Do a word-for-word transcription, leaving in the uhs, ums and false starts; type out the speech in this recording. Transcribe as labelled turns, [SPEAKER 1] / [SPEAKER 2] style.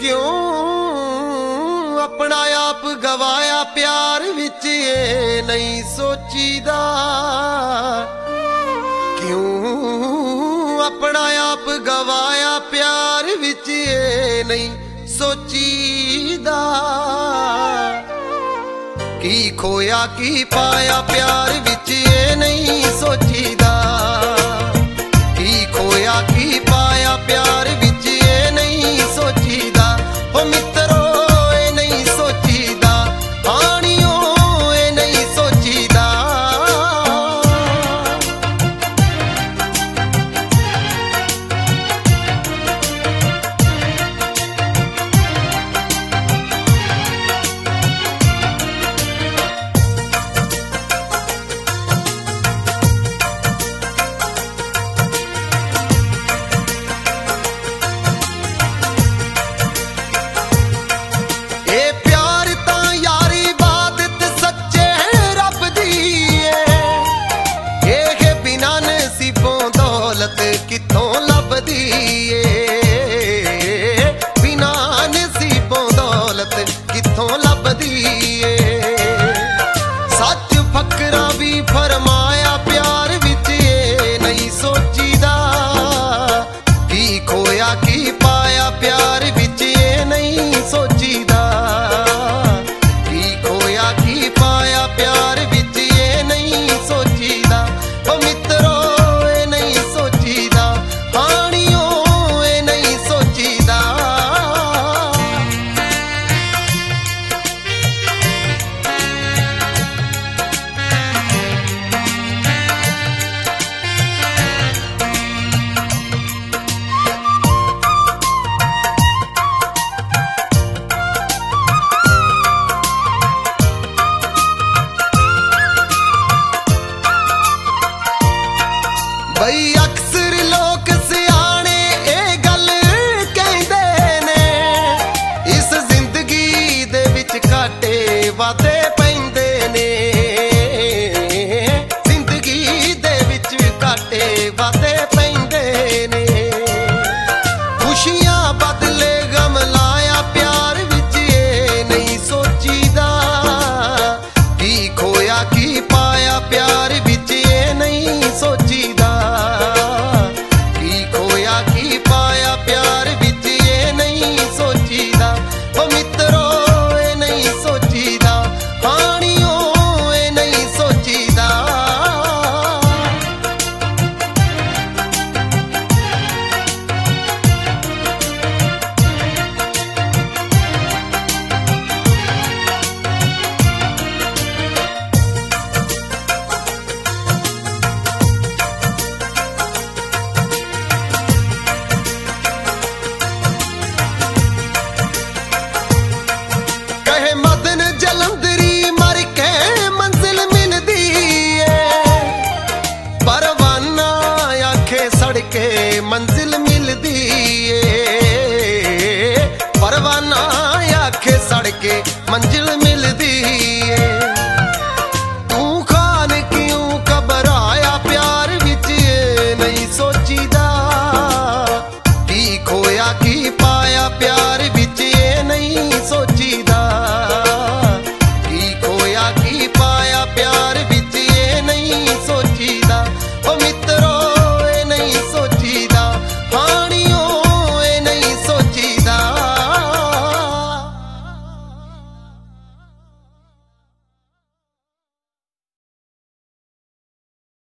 [SPEAKER 1] क्यों अपना आप गवाया प्यार विच ये नहीं सोचीदा। क्यों अपना आप गवाया प्यार विच ये नहीं सोचीदा। की खोया की पाया प्यार विच ये नहीं सोचीदा। की खोया की पाया प्यार विच ये नहीं सोचीदा। ओ मित्रो ए नहीं सोचीदा, आनियो ए नहीं सोचीदा। कित्थों लभदी ए बिना नसीबों दौलत कित्थों लभदी ए। सच फकरा भी फरमाया प्यार विच ये नहीं सोचीदा। की खोया की पाया प्यार विच ये नहीं सोचीदा। की खोया की पाया प्यार विच ये नहीं सोचीदा। ओ मित्रो ए नहीं सोचीदा, आनियो ए नहीं सोचीदा। बई अक्सर लोक सियाने ए गल कहंदे ने, इस जिंदगी दे विच घाटे वादे पैंदे ने। जिंदगी दे विच घाटे वादे पैंदे ने। खुशियां बदले गम लाया प्यार विच ये नहीं सोचीदा। की खोया की पाया प्यार विच ये नहीं सोचीदा। की खोया की पाया प्यार विच ये नहीं सोचीदा। ओ मित्रो ए नहीं सोचीदा, आनियो ए नहीं सोचीदा। कहे मदन जलंधरी मर के मंजिल मिलदी है। परवाना आखे सड़के मंजिल मिलदी है। परवाना आखे सड़के मंजिल